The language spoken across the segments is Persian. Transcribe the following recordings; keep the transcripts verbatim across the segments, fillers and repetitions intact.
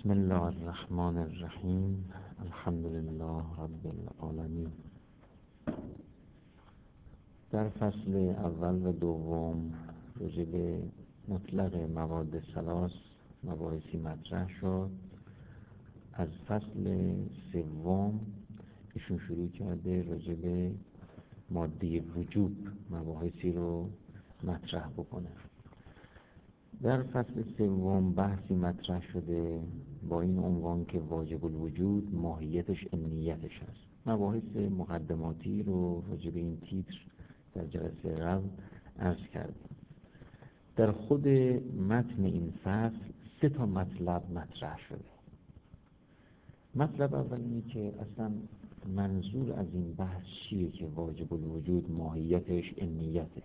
بسم الله الرحمن الرحیم. الحمد لله رب العالمین. در فصل اول و دوم راجع به مطلق مواد ثلاث مباحثی مطرح شد. از فصل سوم ایشون شروع کرده راجع به ماده وجوب مباحثی رو مطرح بکنه. در فصل سوم بحثی مطرح شده با این عنوان که واجب الوجود ماهیتش امنیتش هست. مباحث مقدماتی رو راجع به این تیتر در جلسه قبل عرض کردیم. در خود متن این فصل سه تا مطلب مطرح شده. مطلب اول اینه که اصلا منظور از این بحث چیه که واجب الوجود ماهیتش امنیته،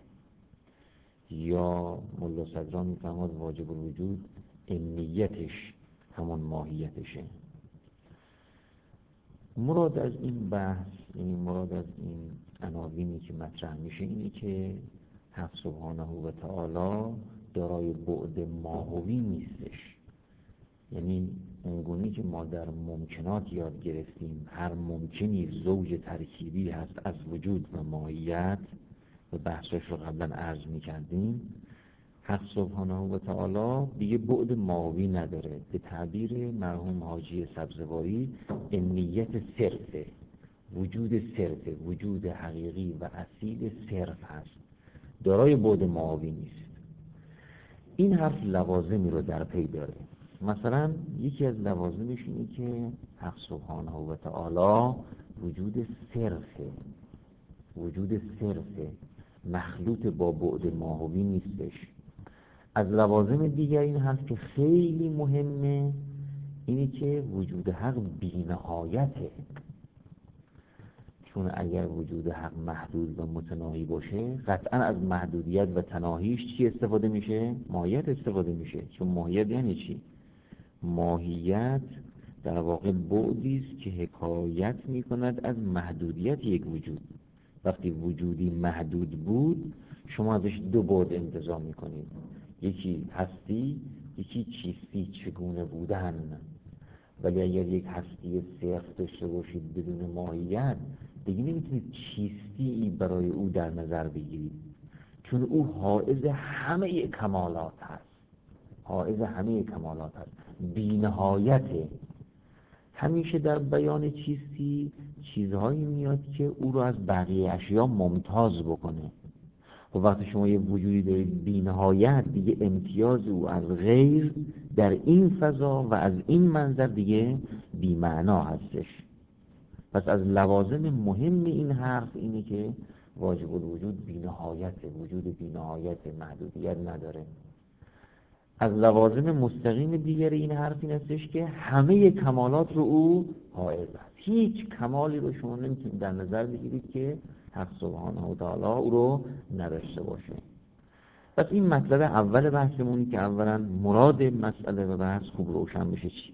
یا ملا صدرا میفرماد واجب الوجود امنیتش همون ماهیتشه. مراد از این بحث، یعنی مراد از این عناوینی که مطرح میشه اینه که حق سبحانه و تعالی دارای بعد ماهوی نیستش. یعنی اونگونی که ما در ممکنات یاد گرفتیم هر ممکنی زوج ترکیبی هست از وجود و ماهیت و بحثش رو قبلا عرض میکردیم، حق سبحانه و تعالی دیگه بعد ماهوی نداره. به تعبیر مرحوم حاجی سبزواری امنیت صرفه، وجود صرفه، وجود حقیقی و اصیل صرف هست، دارای بعد ماهوی نیست. این حرف لوازمی رو در پی داره. مثلا یکی از لوازمش اینه که حق سبحانه و تعالی وجود صرفه، وجود صرفه، مخلوط با بعد ماهوی نیستش. از لوازم دیگر این هست که خیلی مهمه، اینه که وجود حق بی‌نهایته. چون اگر وجود حق محدود و متناهی باشه قطعا از محدودیت و تناهیش چی استفاده میشه؟ ماهیت استفاده میشه. چون ماهیت یعنی چی؟ ماهیت در واقع بعدی است که حکایت میکند از محدودیت یک وجود. وقتی وجودی محدود بود شما ازش دو بعد انتزاع میکنید، یکی هستی، یکی چیستی، چگونه بودن. ولی اگر یک هستی صرف داشته باشید بدون ماهیت دیگه نمیتونید چیستی برای او در نظر بگیرید، چون او حائز همه کمالات هست، حائز همه کمالات هست، بی نهایته. همیشه در بیان چیستی چیزهایی میاد که او رو از بقیه اشیا ممتاز بکنه. و وقتی شما یه وجودی دارید بی نهایت، دیگه امتیاز او از غیر در این فضا و از این منظر دیگه بی معنا هستش. پس از لوازم مهم این حرف اینه که واجب الوجود بی نهایته، وجود بی نهایت، محدودیت نداره. از لوازم مستقیم دیگر این حرف این هستش که همه کمالات رو او حائز است. هیچ کمالی رو شما نمیتونید در نظر بگیرید که حق سبحانه و تعالی او رو نداشته باشه. پس این مطلب اول بحثمونی که اولا مراد مسئله و بحث خوب روشن بشه چی.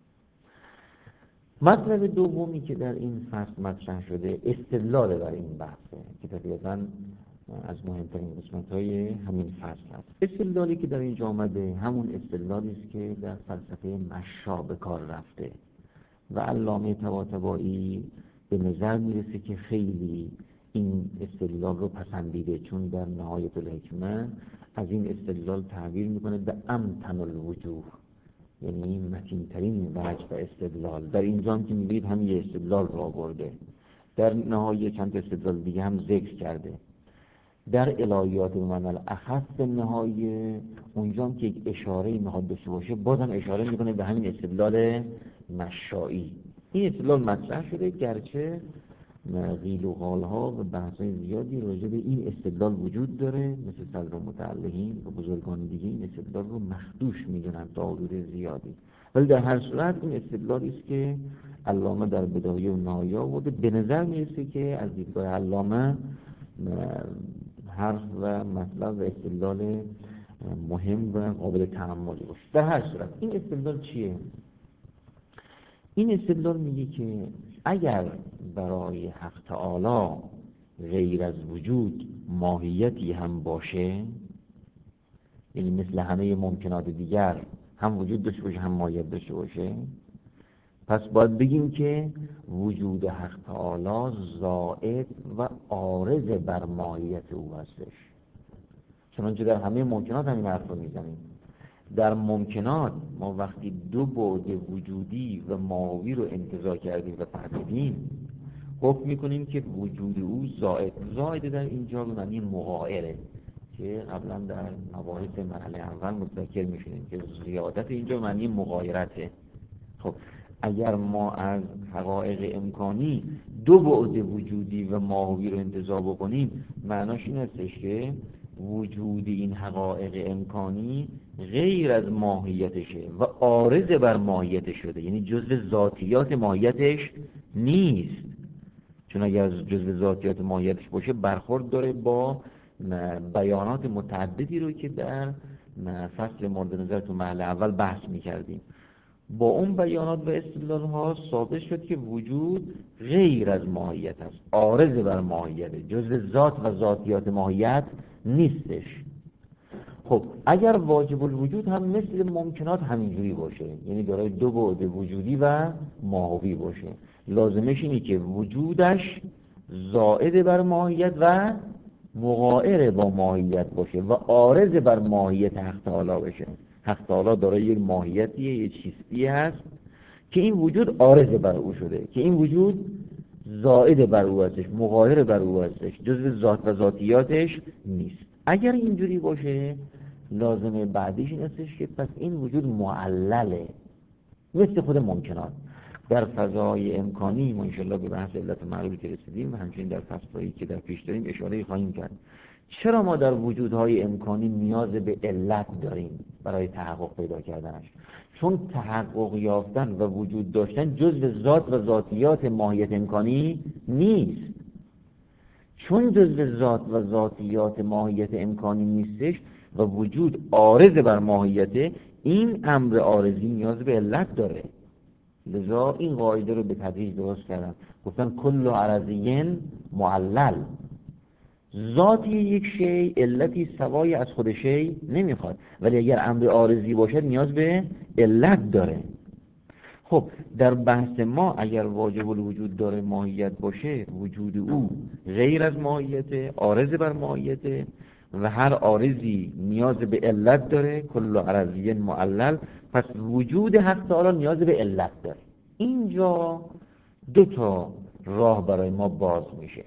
مطلب دومی که در این فصل مطرح شده استدلال بر این بحثه که طبیعتاً از مهمترین قسمت‌های همین فصل هست. استدلالی که در اینجا آمده همون استدلالی است که در فلسفه مشا به کار رفته و علامه طباطبایی به نظر میرسه که خیلی این استدلال رو پسندیده، چون در نهایت الحکمه از این استدلال تعبیر میکنه به امتن الوجوه، یعنی متین‌ترین وجه و استدلال. در اینجا هم که میبینید همین استدلال رو آورده، در نهایت چند استدلال دیگه هم ذکر کرده. در الهیات به معنی الاخص نهایه اونجا هم که یک اشاره میخواد داشته باشه بازم اشاره میکنه به همین استدلال مشایی. این استدلال مطرح شده، گرچه قیل و قال ها و بحث های زیادی راجع به این استدلال وجود داره، مثل صدر متعلقین و بزرگان دیگه این استدلال رو مخدوش میدونن تا حدود زیادی. ولی در هر صورت این استدلالی است که علامه در بدایه و نهایه آورده. به نظر میرسه که از دیدگاه علامه حرف و مطلب و استدلال مهم و قابل تأملی باشه. در هر صورت این استدلال چیه؟ این استدلال میگه که اگر برای حق تعالی غیر از وجود ماهیتی هم باشه، یعنی مثل همه ممکنات دیگر هم وجود داشته باشه هم ماهیت داشته باشه؟ پس باید بگیم که وجود حق تعالی زائد و عارض بر ماهیت او هستش. چنانچه در همه ممکنات همین حرف رو میزنیم. در ممکنات ما وقتی دو بعد وجودی و ماهوی رو انتزاع کردیم و فهمیدیم، حکم میکنیم که وجود او زائد زائد در اینجا به معنی مغایره که قبلا در مباحث مرحله اول متذکر میشونیم که زیادت اینجا معنی مغایرته. خب اگر ما از حقایق امکانی دو بعد وجودی و ماهوی رو انتزاع بکنیم، معناش این هستش که وجود این حقایق امکانی غیر از ماهیتشه و عارض بر ماهیت شده، یعنی جزء ذاتیات ماهیتش نیست. چون اگر از جزء ذاتیات ماهیتش باشه برخورد داره با بیانات متعددی رو که در فصل مورد نظر تو محل اول بحث میکردیم. با اون بیانات و استدلال ها ثابت شد که وجود غیر از ماهیت است، عارض بر ماهیت، جزء ذات و ذاتیات ماهیت نیستش. خب اگر واجب الوجود هم مثل ممکنات همینجوری باشه، یعنی دارای دو بعد وجودی و ماهوی باشه، لازمش اینه که وجودش زائد بر ماهیت و مغایر با ماهیت باشه و عارض بر ماهیت حق تعالی بشه. حق تعالی دارای یک ماهیتیه، یک چیزیه هست که این وجود عارض بر او شده، که این وجود زائد بر او هستش، مغایر بر او هستش، جزء ذات و ذاتیاتش نیست. اگر اینجوری باشه لازمه بعدیش این هستش که پس این وجود معلله، مثل خود ممکنات. در فضای امکانی ما انشاءالله به بحث علت و معلول که رسیدیم و همچنین در فصلایی که در پیش داریم اشاره خواهیم کرد. چرا ما در وجودهای امکانی نیاز به علت داریم برای تحقق پیدا کردنش؟ چون تحقق یافتن و وجود داشتن جزء ذات و ذاتیات ماهیت امکانی نیست. چون جزء ذات و ذاتیات ماهیت امکانی نیستش و وجود عارض بر ماهیت، این امر عارضی نیاز به علت داره. لذا این قاعده رو به تدریج درست کردن، گفتن کل عرضین معلل. ذاتی یک شی علتی سوای از خود شی نمیخواد، ولی اگر امر عارضی باشد نیاز به علت داره. خب در بحث ما اگر واجب الوجود داره ماهیت باشه، وجود او غیر از ماهیت، عارض بر ماهیت و هر عارضی نیاز به علت داره، کل عرضی معلل، پس وجود حق تعالی نیاز به علت داره. اینجا دو تا راه برای ما باز میشه.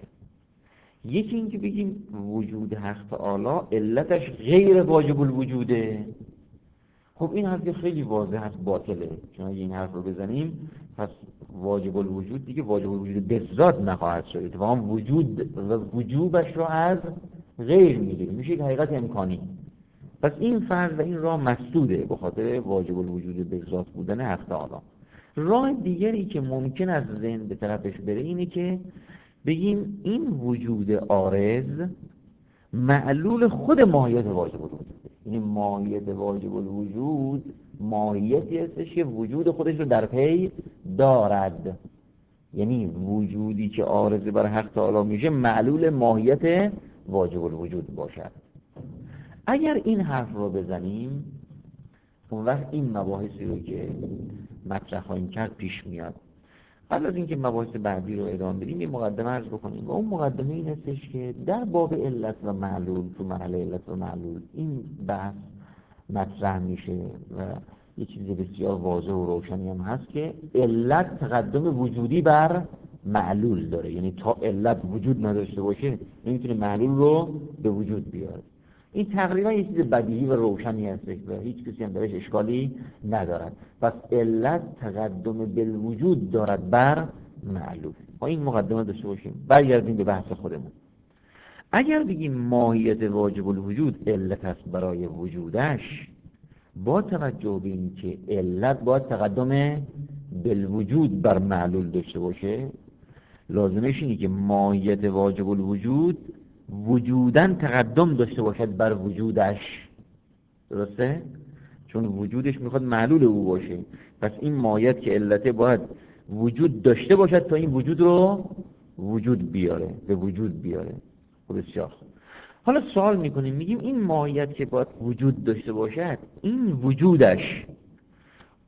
یکی این که بگیم وجود حق تعالی علتش غیر واجب الوجوده. خب این حرف خیلی واضح هست باطله، چون اگه این حرف رو بزنیم پس واجب الوجود دیگه واجب الوجود به ذات نخواهد شد، اتفاقا وجود و وجوبش رو از غیر میگیریم، میشه یک حقیقت امکانی. پس این فرض و این راه مسدوده به خاطر واجب الوجود به ذات بودن حق تعالی. راه دیگری که ممکن از ذهن به طرفش بره اینه که بگیم این وجود عارض معلول خود ماهیت واجب الوجود. این ماهیت واجب الوجود ماهیتی هستش که وجود خودش رو در پی دارد، یعنی وجودی که عارض بر حق تعالی میشه معلول ماهیت واجب الوجود باشد. اگر این حرف رو بزنیم اون وقت این مباحثی رو که مطرح خواهیم کرد پیش میاد. قبل از اینکه مباحث بعدی رو ادامه بدیم یه مقدمه عرض بکنیم و اون مقدمه این هستش که در باب علت و معلول، تو مرحله علت و معلول این بحث مطرح میشه و یه چیز بسیار واضح و روشنی هم هست که علت تقدم وجودی بر معلول داره، یعنی تا علت وجود نداشته باشه نمیتونه معلول رو به وجود بیاره. این تقریبا یه چیز بدیهی و روشنی هستش و هیچ کسی هم درش اشکالی ندارد. پس علت تقدم بالوجود دارد بر معلول. ما این مقدمه داشته باشیم، برگردیم به بحث خودمون. اگر بگیم ماهیت واجب الوجود علت است برای وجودش، با توجه به این که علت باید تقدم بالوجود بر معلول داشته باشه، لازمش اینه که ماهیت واجب الوجود وجودن تقدم داشته باشد بر وجودش. درسته؟ چون وجودش میخواد معلول او باشه، پس این ماهیت که علته باید وجود داشته باشد تا این وجود رو وجود بیاره، به وجود بیاره. خب بسیار. حالا سوال میکنیم، میگیم این ماهیت که باید وجود داشته باشد، این وجودش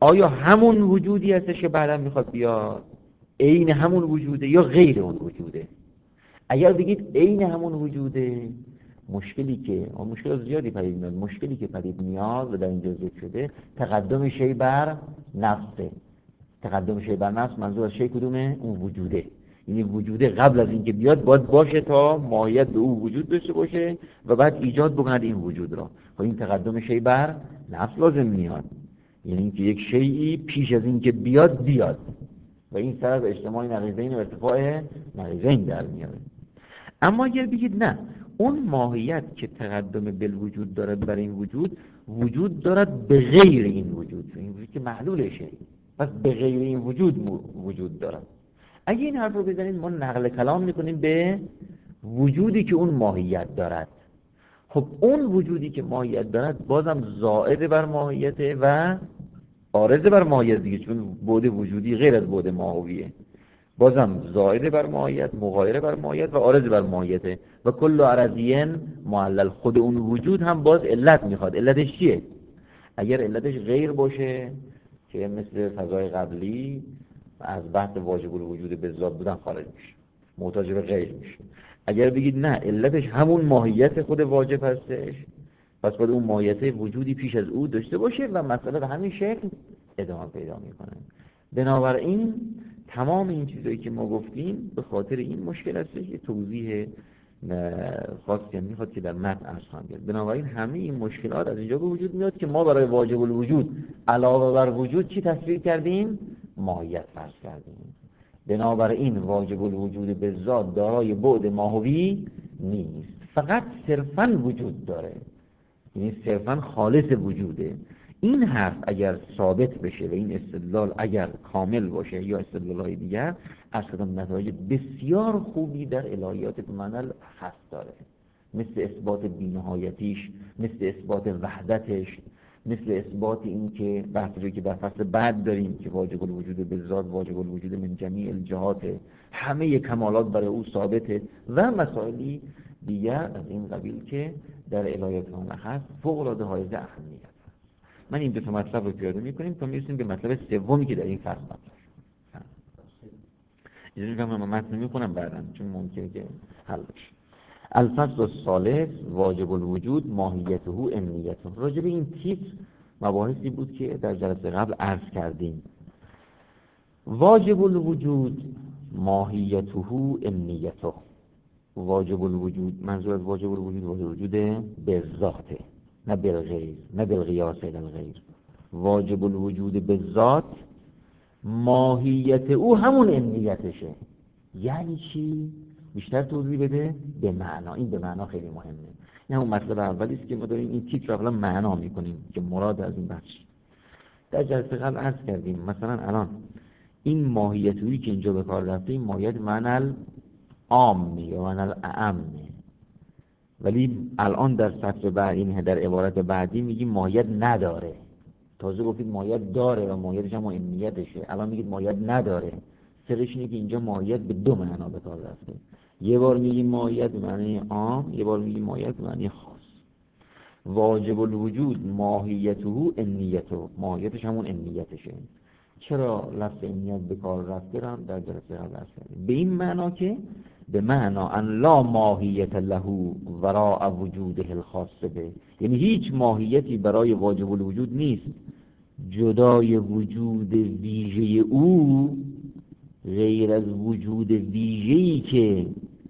آیا همون وجودی هستش که بعدا میخواد بیاد، عین همون وجوده یا غیر اون وجوده؟ اگر بگید عین همون وجوده، مشکلی که مشکل زیادی پدید میاد، مشکلی که پدید میاد و در اینجا ذکر شده تقدم شی بر نفسه. تقدم شی بر نفس منظور از شی کدومه؟ اون وجوده. یعنی وجوده قبل از اینکه بیاد باید باشه تا ماهیت به او وجود داشته باشه و بعد ایجاد بکند این وجود را. خب این تقدم شی بر نفس لازم میاد، یعنی اینکه یک شیئی پیش از اینکه بیاد بیاد و این سر از اجتماع نقیضین و ارتفاع نقیضین در میاره. اما اگر بگید نه، اون ماهیت که تقدم بالوجود دارد برای این وجود، وجود دارد به غیر این وجود، این وجود که معلولشه، پس به غیر این وجود وجود دارد. اگه این حرف رو بزنید ما نقل کلام میکنیم به وجودی که اون ماهیت دارد. خب اون وجودی که ماهیت دارد بازم زائد بر ماهیته و عارض بر ماهیت دیگه، چون بعد وجودی غیر از بعد ماهویه، بازم زائد بر ماهیت، مغایر بر ماهیت و عارض بر ماهیته. و کل عرضین معلل، خود اون وجود هم باز علت میخواد. علتش چیه؟ اگر علتش غیر باشه که مثل فضای قبلی از بحث واجب الوجود به ذات بودن خارج میشه، محتاج به غیر میشه. اگر بگید نه، علتش همون ماهیت خود واجب هستش، پس باید اون ماهیت وجودی پیش از او داشته باشه و مسئله به همین شکل ادامه پیدا میکنه. بنابراین تمام این چیزایی که ما گفتیم به خاطر این مشکل هستش که توضیح خاصی میخواد که در متن عرض خواهم کرد. بنابراین همه این مشکلات از اینجا به وجود میاد که ما برای واجب الوجود علاوه بر وجود چی تصویر کردیم؟ ماهیت فرض کردیم. بنابراین واجب الوجود به ذات دارای بعد ماهوی نیست، فقط صرفاً وجود داره، یعنی صرفاً خالص وجوده. این حرف اگر ثابت بشه و این استدلال اگر کامل باشه یا استدلال‌های دیگر، اصلا نتایج بسیار خوبی در الهیات به معنی الخاص داره، مثل اثبات بی‌نهایتیش، مثل اثبات وحدتش، مثل اثبات این که بحثی که در فصل بعد داریم که واجب الوجود به ذات واجب الوجود من جمیع الجهات، همه کمالات برای او ثابته و مسائلی دیگر از این قبیل که در الهیات الخاص فوق‌العاده حائز اهمیت. من این دو تا مطلب رو پیاده می‌کنیم تا میرسیم به مطلب سومی که در این فصل مطرح شد. اجازه می‌کنم من متن می‌خونم بعداً چون ممکنه که حل بشه. الفصل الثالث واجب الوجود ماهیته امنیته. راجع به این تیتر مباحثی بود که در جلسه قبل عرض کردیم. واجب الوجود ماهیته امنیته. واجب الوجود منظور از واجب الوجود واجب الوجود به ذاته، نه بالغیر، نه بالقیاس الی الغیر. واجب الوجود به ذات ماهیت او همون امنیتشه. یعنی چی؟ بیشتر توضیح بده. به معنا. این به معنا خیلی مهمه. این همون مطلب اولی است که ما داریم این تیتر رو اولا معنا میکنیم که مراد از این بحث. در جلسه قبل عرض کردیم مثلا الان این ماهیتویی که اینجا به کار رفته، این ماهیت معنی عام یا معنی اعم، ولی الان در سطر بعد این در عبارت بعدی میگیم ماهیت نداره. تازه گفتید ماهیت داره و ماهیتش هم امنیتشه، الان میگید ماهیت نداره. سرش اینه که اینجا ماهیت به دو معنا به کار رفته. یه بار میگیم ماهیت به معنی عام، یه بار میگیم ماهیت به معنی خاص. واجب الوجود ماهیته امنیته، ماهیتش همون امنیتشه. چرا لفظ امنیت به کار رفته رو در جلسه قبل عرض کردیم. به این معنا که به معنا ان لا ماهیت له وراء وجوده الخاص به، یعنی هیچ ماهیتی برای واجب الوجود نیست جدای وجود ویژه او، غیر از وجود ویژه‌ای که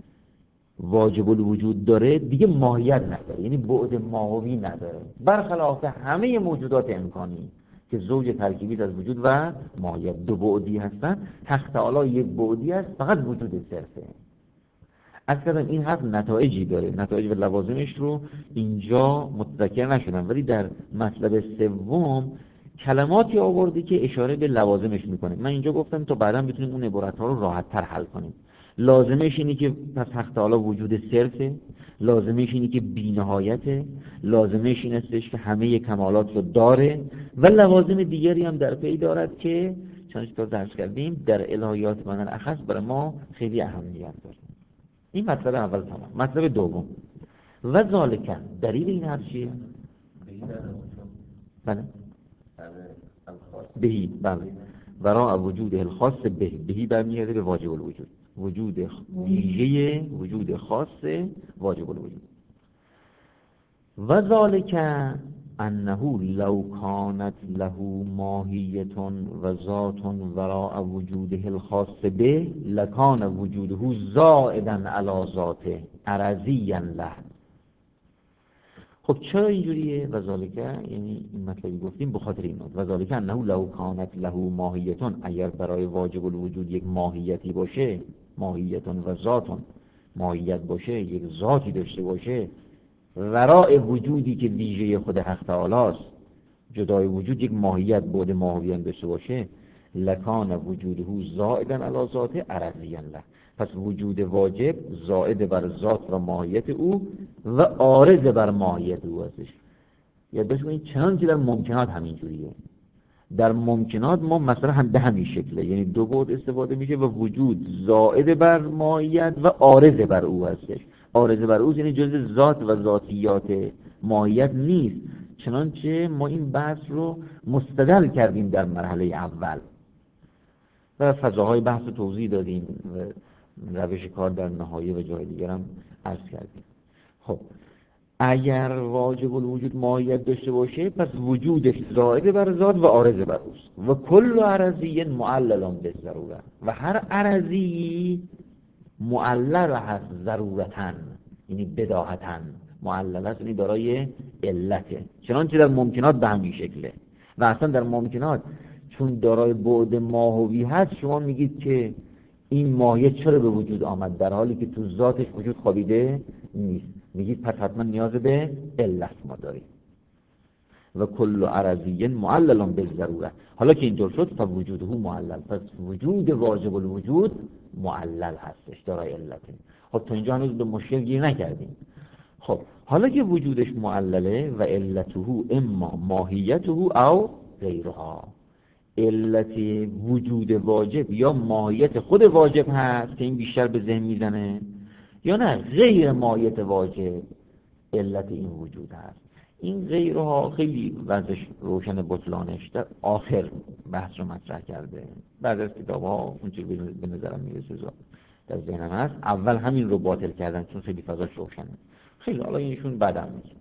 واجب الوجود داره دیگه ماهیت نداره، یعنی بعد ماهوی نداره، برخلاف همه موجودات امکانی که زوج ترکیبی از وجود و ماهیت دو بعدی هستن. حق تعالی یک بعدی است، فقط وجود صرفه. اصلا این حرف نتایجی داره، نتایج و لوازمش رو اینجا متذکر نشدم، ولی در مطلب سوم کلماتی آوردی که اشاره به لوازمش میکنه. من اینجا گفتم تا بعدا بتونیم اون عبارت ها رو راحت تر حل کنیم. لازمش اینه که پس حق تعالی وجود صرفه، لازمش اینه که بی‌نهایته، لازمش این استش که همه کمالات رو داره و لوازم دیگری هم در پی دارد که چون تا درس کردیم در الهیات من الاخص برای ما خیلی اهمیت داره. این مطلب اول تمام. مطلب دوم و ذالک، دلیل این حرف چیه؟ بله الخاص بهی بله وراء وجود الخاص به بهی برمیگرده به واجب الوجود، وجود ویژه وجود خاص واجب الوجود. و ذالک انه لو کانت له ماهیت و ذات وراء وجوده الخاص به لکان وجوده زائدا علی ذاته عرضیا له. خب چرا اینجوریه؟ و ذالک یعنی این مطلبی گفتیم به خاطر این و ذالک انه لو کانت له ماهیت، اگر برای واجب الوجود یک ماهیتی باشه، ماهیت و ذات، ماهیت باشه، یک ذاتی داشته باشه وراء وجودی که ویژه خود حق تعالی است، جدای وجود یک ماهیت بود ماهیت داشته باشه، لکان وجوده زائدا علی ذاته عرضیا له، پس وجود واجب زائد بر ذات و ماهیت او و عارض بر ماهیت او هستش. یادداشت کنید چنانچه در ممکنات همین جوریه. در ممکنات ما مثلا هم به همین شکله، یعنی دو بعد استفاده میشه و وجود زائد بر ماهیت و عارض بر او هستش. عارض بر او یعنی جزء ذات و ذاتیات ماهیت نیست، چنانچه ما این بحث رو مستدل کردیم در مرحله اول و فضاهای بحث رو توضیح دادیم و روش کار در نهایه و جای دیگر هم عرض کردیم. خب اگر واجب الوجود ماهیت داشته باشه پس وجودش زائد بر ذات و عارض بر اوست. و کل عرضی معلل بالضروره، و هر عرضی معلل هست ضرورتاً، یعنی بداهتاً معلل هست، یعنی دارای علته، چنانچه در ممکنات به همین شکله. و اصلا در ممکنات چون دارای بعد ماهوی هست شما میگید که این ماهیت چرا به وجود آمد در حالی که تو ذاتش وجود خوابیده نیست، میگید پس حتما نیاز به علت ما داریم. و کل عرضی معلل بالضروره، حالا که اینطور شد فوجوده معلل، پس وجود واجب الوجود معلل هستش، دارای علته. خب تا اینجا هنوز به مشکل گیر نکردیم. خب حالا که وجودش معلله و علته اما ماهیته او غیرها، علت وجود واجب یا ماهیت خود واجب هست که این بیشتر به ذهن میزنه، یا نه غیر ماهیت واجب علت این وجود هست. این غیرها خیلی وضعش روشن بطلانش در آخر بحث رو مطرح کرده. بعد از کتاب ها اونچه به نظرم میرسه در ذهنم هست، اول همین رو باطل کردن چون خیلی فضاش روشنه. خیلی حالا اینشون بعدم میگه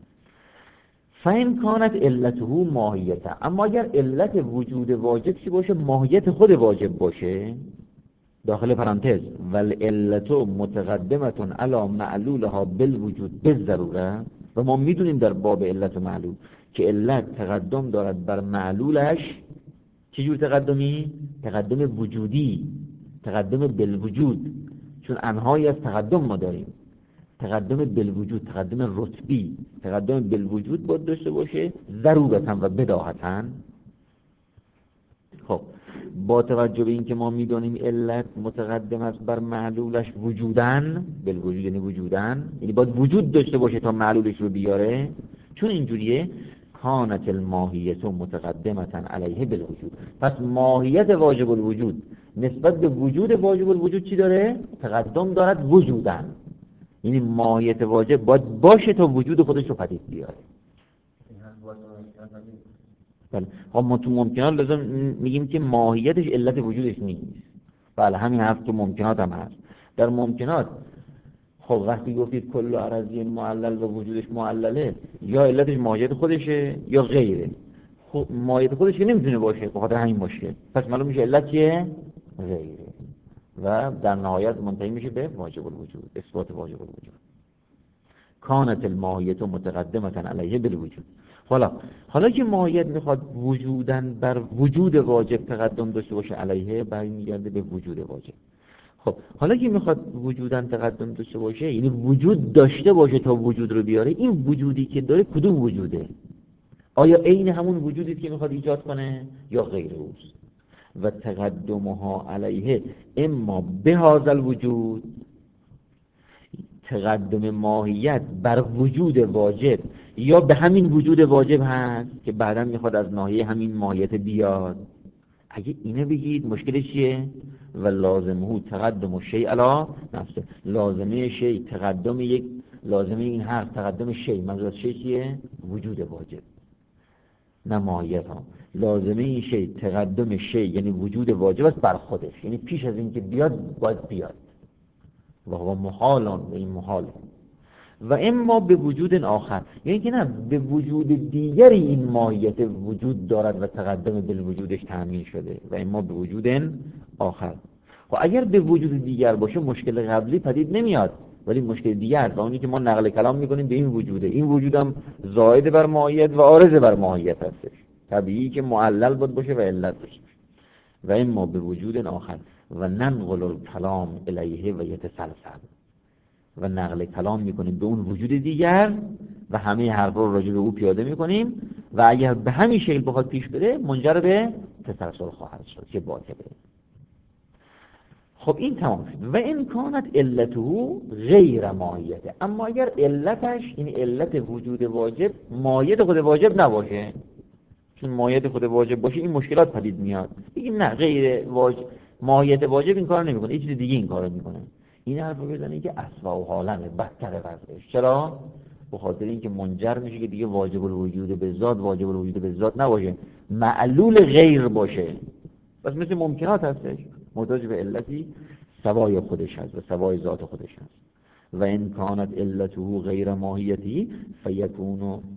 فهم کانت علته ماهیته، اما اگر علت وجود واجب چی باشه؟ ماهیت خود واجب باشه، داخل پرانتز والعلت متقدمتون علی معلولها بالوجود بالضروره. و ما میدونیم در باب علت و معلول که علت تقدم دارد بر معلولش. چجور تقدمی؟ تقدم وجودی، تقدم بالوجود، چون انواعی از تقدم ما داریم. تقدم بالوجود، تقدم رتبی، تقدم بالوجود باید داشته باشه ضرورتاً و بداهتاً. خب با توجه به اینکه ما میدونیم علت متقدم است بر معلولش وجودن، بالوجود یعنی وجودن، یعنی باید وجود داشته باشه تا معلولش رو بیاره، چون اینجوریه کانت الماهیت متقدمتا علیه بالوجود، پس ماهیت واجب الوجود نسبت به وجود واجب الوجود چی داره؟ تقدم دارد وجودن، یعنی ماهیت واجب باید باشه تا وجود خودش رو پدید بیاره. بله. خب ما تو ممکنات لازم میگیم که ماهیتش علت وجودش نیست. بله همین حرف تو ممکنات هم هست. در ممکنات خب وقتی گفتید کل عرضی معلل و وجودش معلله، یا علتش ماهیت خودشه یا غیره. خب ماهیت خودش که نمیتونه باشه به خاطر همین مشکل، پس معلوم میشه علت چیه؟ غیره. و در نهایت منتهی میشه به واجب الوجود، اثبات واجب الوجود. کانت الماهیت متقدمتا علیه بالوجود. حالا حالا که ماهیت میخواد وجودن بر وجود واجب تقدم داشته باشه علیه، برمیگرده به وجود واجب. خب حالا که میخواد وجودن تقدم داشته باشه، یعنی وجود داشته باشه تا وجود رو بیاره، این وجودی که داره کدوم وجوده؟ آیا عین همون وجودی که میخواد ایجاد کنه یا غیر اوست؟ و تقدمها علیه اما به هذا الوجود، تقدم ماهیت بر وجود واجب یا به همین وجود واجب هست که بعدا میخواد از ناحیه همین ماهیت بیاد. اگه اینو بگید مشکل چیه؟ و لازمه تقدم شیء علی نفسه، لازمه شیء تقدم یک، لازمه این حرف تقدم شیء، منظور از شیء چیه؟ وجود واجب. نه ماهیت ها. لازمه این شی تقدم شی یعنی وجود واجب است بر خودش، یعنی پیش از اینکه بیاد باید بیاد و هو محالان و این محال. و اما به وجود آخر، یعنی که نه به وجود دیگری این ماهیت وجود دارد و تقدم بالوجودش تأمین شده. و اما به وجود آخر. و اگر به وجود دیگر باشه مشکل قبلی پدید نمیاد، ولی مشکل دیگر و اونی که ما نقل کلام میکنیم به این وجوده، این وجودم زائد بر ماهیت و عارض بر ماهیت هستش، طبیعی که معلل بود باشه و علت باشه. و اما به وجود آخر و ننقل الکلام الیه و یتسلسل، و نقل کلام میکنیم به اون وجود دیگر و همه حرف رو راجع به او پیاده میکنیم و اگر به همین شکل بخواد پیش بره منجر به تسلسل خواهد شد که باطله. خب این تمام شد. و این کانت علته غیر ماهیته، اما اگر علتش این علت وجود واجب ماهیت خود واجب نباشه، چون ماهیت خود واجب باشه این مشکلات پدید میاد. بگیم نه غیر واجب ماهیت واجب این کار نمیکنه، یه چیز دیگه این کارو میکنه. این حرف رو بزنه که اسوأ و حالمه، بدتر وضعش. چرا؟ به خاطر اینکه منجر میشه که دیگه واجب الوجود به ذات واجب الوجود به ذات نباشه، معلول غیر باشه. بس مثل ممکنات هستش، محتاج به علتی سوای خودش هست و سوای ذات خودش هست. و این کانت علته غیر ماهیتی فیکون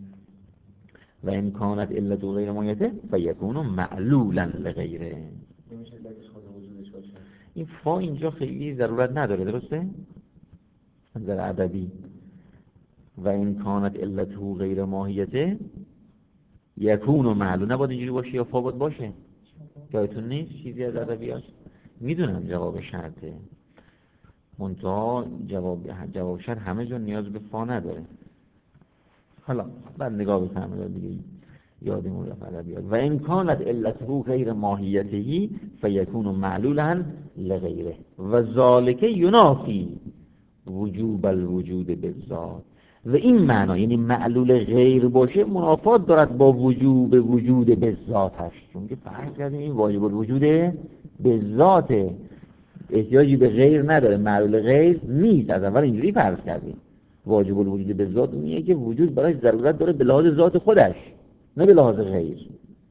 و این کانت علته غیر ماهیته فیکون معلولا لغیره. نمیشه علتش خود وجودش باشه. این فا اینجا خیلی ضرورت نداره، درسته؟ در ادبی و این کانت علته غیر ماهیته یکون معلول نباید اینجوری باشه یا فا باید باشه؟ جایتون نیست چیزی از ادبیات؟ میدونم جواب شرطه، منتها جواب جواب شرط همه جا نیاز به فا نداره. حالا بعد نگاه بکنم دیگه یادمون رفت ادبیات. و این کانت علته غیر ماهیته فیکون معلولا لغیره و ذالک ینافی وجوب الوجود بالذات. و این معنا یعنی معلول غیر باشه منافات دارد با وجوب وجود به ذاتش، چون که فرض کردیم این واجب الوجود به ذاته، احتیاجی به غیر نداره، معلول غیر نیست. از اول اینجوری فرض کردیم واجب الوجود به ذات اونیه که وجود براش ضرورت داره به لحاظ ذات خودش نه به لحاظ غیر.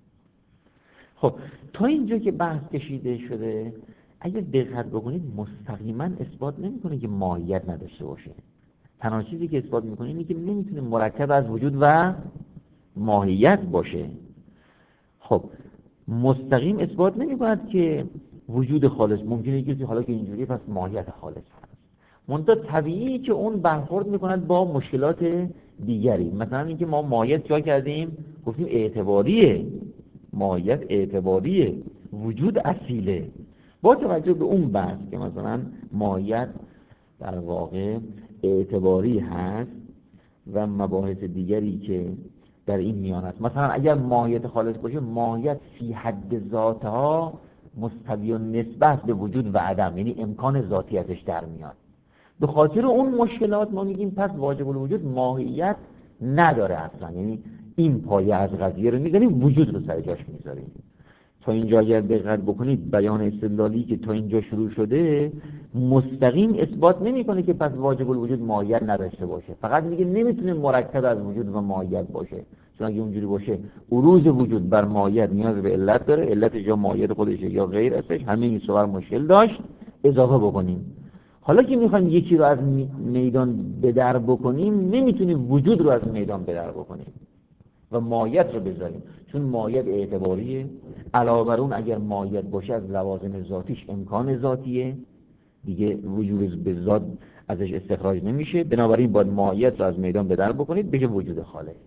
خب تا اینجا که بحث کشیده شده اگه دقت بکنید مستقیما اثبات نمیکنه که ماهیت نداشته باشه. تنها چیزی که اثبات میکنه اینه که نمیتونه مرکب از وجود و ماهیت باشه. خب مستقیم اثبات نمیکند که وجود خالص ممکنه کسی حالا که اینجوری پس ماهیت خالص هست. منتها طبیعی که اون برخورد میکند با مشکلات دیگری. مثلا اینکه ما ماهیت جا کردیم گفتیم اعتباریه، ماهیت اعتباریه، وجود اصیله. با توجه به اون بحث که مثلا ماهیت در واقع اعتباری هست و مباحث دیگری که در این میان است، مثلا اگر ماهیت خالص باشه ماهیت فی حد ذاتها مستوی و نسبت به وجود و عدم، یعنی امکان ذاتی ازش در میاد. به خاطر اون مشکلات ما میگیم پس واجب الوجود ماهیت نداره اصلا، یعنی این پایه از قضیه رو میذاریم وجود رو سر جاش میذاریم. تا اینجا اگر دقت بکنید بیان استدلالی که تا اینجا شروع شده مستقیم اثبات نمیکنه که پس واجب الوجود ماهیت نداشته باشه، فقط میگه نمیتونه مرکب از وجود و ماهیت باشه. چون اگه اونجوری باشه عروض وجود بر ماهیت نیاز به علت داره، علت یا ماهیت خودشه یا غیر ازش، همه این صور مشکل داشت اضافه بکنیم. حالا که میخوایم یکی رو از میدان بدر بکنیم نمیتونیم وجود رو از میدان بدر بکنیم و ماهیت رو بذاریم، چون ماهیت اعتباریه. علاوه بر اون اگر ماهیت باشه از لوازم ذاتیش امکان ذاتیه دیگه، وجود به ذات ازش استخراج نمیشه، بنابراین باید ماهیت رو از میدان بدر بکنید بشه وجود خالص.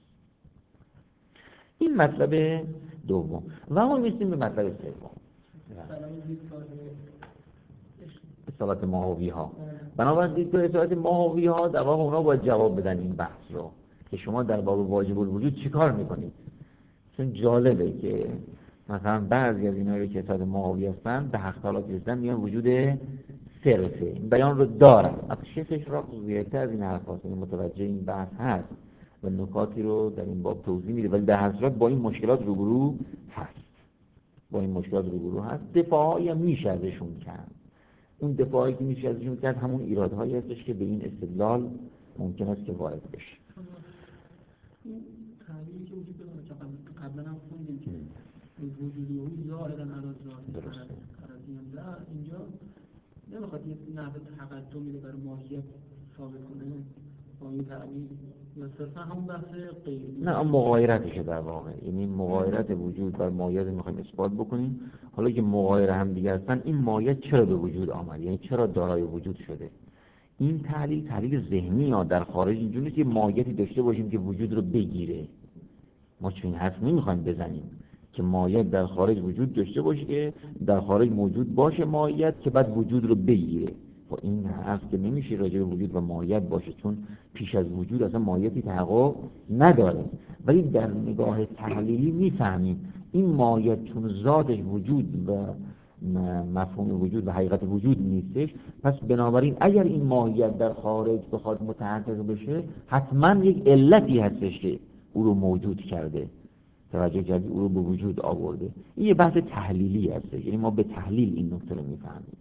این مطلب دوم. و ما میرسیم به مطلب سوم، اصالت ماهوی ها. بنابراین دیدگاه اصالت ماهوی ها در واقع اونا باید جواب بدن این بحث رو که شما در باب واجب الوجود چی کار میکنید. چون جالبه که مثلا بعضی از اینایی که اصالت ماهوی هستن به حق تعالی رسیدن میگن وجود صرفه، این بیان رو دارن. از شیخش را زیادتر از این حرف هست، متوجه این بحث هست و نکاتی رو در این باب توضیح میده، ولی در هر صورت با این مشکلات روبرو هست با این مشکلات روبرو هست دفاعی هم میشه ازشون کرد. اون دفاعی که میشه ازشون کرد همون ایرادهایی هستش که به این استدلال ممکن است که وارد بشه. این تعریفی که وجود داره قبلا هم خوندیم که وجودی او ظاهرا علی ذات درسته. در اینجا نمیخواد یک نحو تقدمی رو برای ماهیت ثابت کنه با این تعبیر یا صرفا همون بحث غیری؟ نه اون مغایرتشه در واقع، یعنی مغایرت وجود بر ماهیت میخوایم اثبات بکنیم. حالا که مغایر هم دیگه هستن، این ماهیت چرا به وجود آمد، یعنی چرا دارای وجود شده. این تحلیل تحلیل ذهنی ها در خارج اینجوری نیست که ماهیتی داشته باشیم که وجود رو بگیره. ما چون این حرف نمیخوایم بزنیم که ماهیت در خارج وجود داشته باشه که در خارج موجود باشه ماهیت که بعد وجود رو بگیره. خب این حرف که نمیشه راجع به وجود و ماهیت باشه، چون پیش از وجود اصلا ماهیتی تحقق نداره. ولی در نگاه تحلیلی میفهمیم این ماهیت چون ذاتش وجود و مفهوم وجود و حقیقت وجود نیستش، پس بنابراین اگر این ماهیت در خارج بخواد متحقق بشه، حتما یک علتی هستش که او رو موجود کرده، توجه کردی، او رو به وجود آورده. این یه بحث تحلیلی هستش، یعنی ما به تحلیل این نکته رو میفهمیم.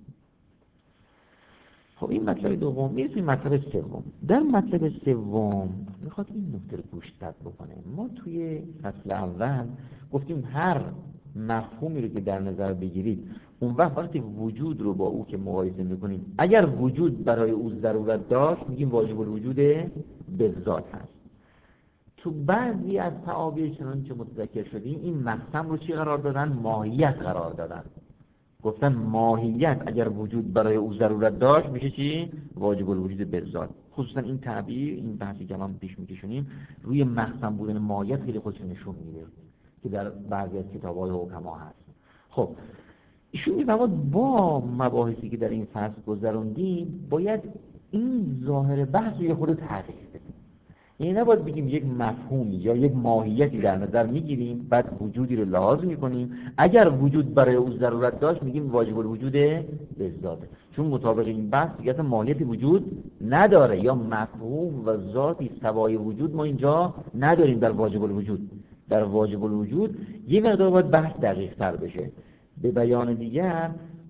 خب این مطلب دوم. میرسیم مطلب سوم. در مطلب سوم میخواد این نکته رو گوشزد بکنه. ما توی فصل اول گفتیم هر مفهومی رو که در نظر بگیرید، اون وقت وقتی وجود رو با او که مقایسه میکنیم، اگر وجود برای او ضرورت داشت، میگیم واجب الوجود به ذات هست. تو بعضی از تعابیر چنانچه متذکر شدیم، این مقسم رو چی قرار دادن؟ ماهیت قرار دادن. گفتن ماهیت اگر وجود برای او ضرورت داشت، میشه چی؟ واجب الوجود به ذات. خصوصا این تعبیر، این بحثی که الان پیش میکشونیم، روی مقسم بودن ماهیت خیلی خودش نشون میده که در بعضی از کتاب‌های حکما هست. خب ایشون میفرماد با مباحثی که در این فصل گذروندیم، باید این ظاهر بحث رو یه خورده تحقیق بدیم. یعنی نباید بگیم یک مفهومی یا یک ماهیتی در نظر میگیریم، بعد وجودی رو لحاظ میکنیم، اگر وجود برای او ضرورت داشت میگیم واجب الوجود به ذات، چون مطابق این بحث دیگه ماهیتی وجود نداره، یا مفهوم و ذاتی سوای وجود ما اینجا نداریم در واجب الوجود. در واجب الوجود یه مقدار باید بحث دقیق تر بشه. به بیان دیگر،